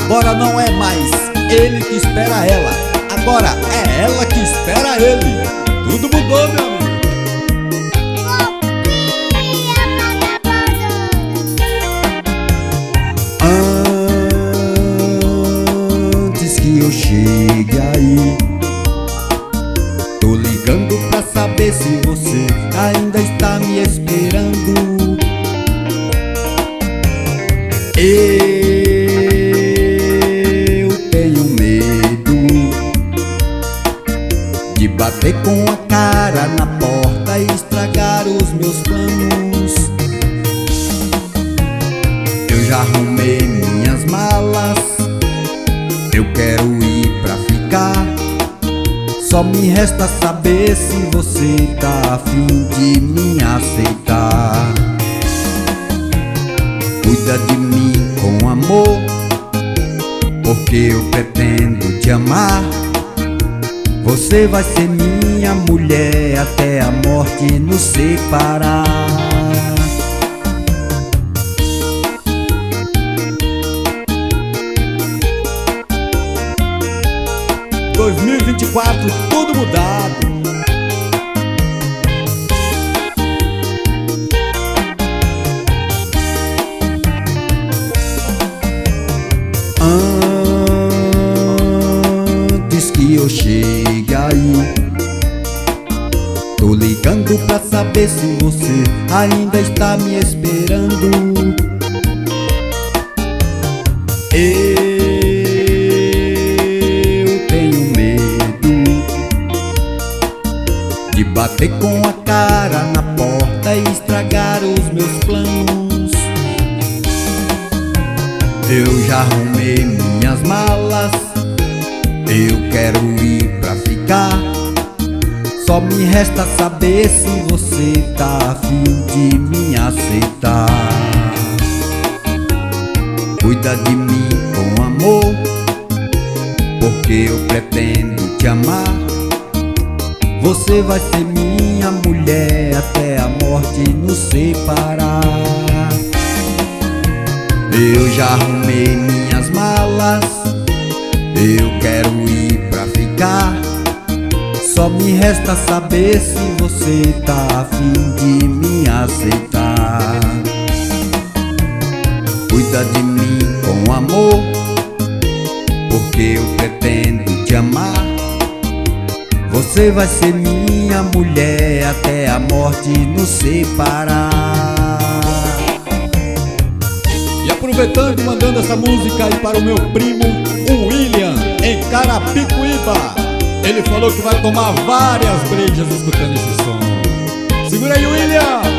Agora não é mais ele que espera ela, agora é ela que espera ele. Tudo mudou, meu amigo. Antes que eu chegue aí, tô ligando pra saber se você ainda está me esperando. Eu tenho medo de bater com a cara na porta e estragar os meus planos. Eu já arrumei minhas malas, eu quero ir pra ficar. Só me resta saber se você tá a fim de me aceitar. Cuida de mim com amor, porque eu pretendo te amar. Você vai ser minha mulher até a morte nos separar. 2024, tudo mudado. Antes que eu chegue aí, tô ligando pra saber se você ainda está me esperando. Eu tenho medo de bater com a cara na porta e estragar os meus planos. Eu já arrumei minhas malas, eu quero ir pra ficar. Só me resta saber se você tá a fim de me aceitar. Cuida de mim com amor, porque eu pretendo te amar. Você vai ser minha mulher até a morte nos separar. Eu já arrumei minhas malas, eu quero ir pra ficar. Só me resta saber se você tá a fim de me aceitar. Cuida de mim com amor, porque eu pretendo te amar. Você vai ser minha mulher até a morte nos separar. E aproveitando e mandando essa música aí para o meu primo, o William, em Carapicuíba. Ele falou que vai tomar várias brejas escutando esse som. Segura aí, William!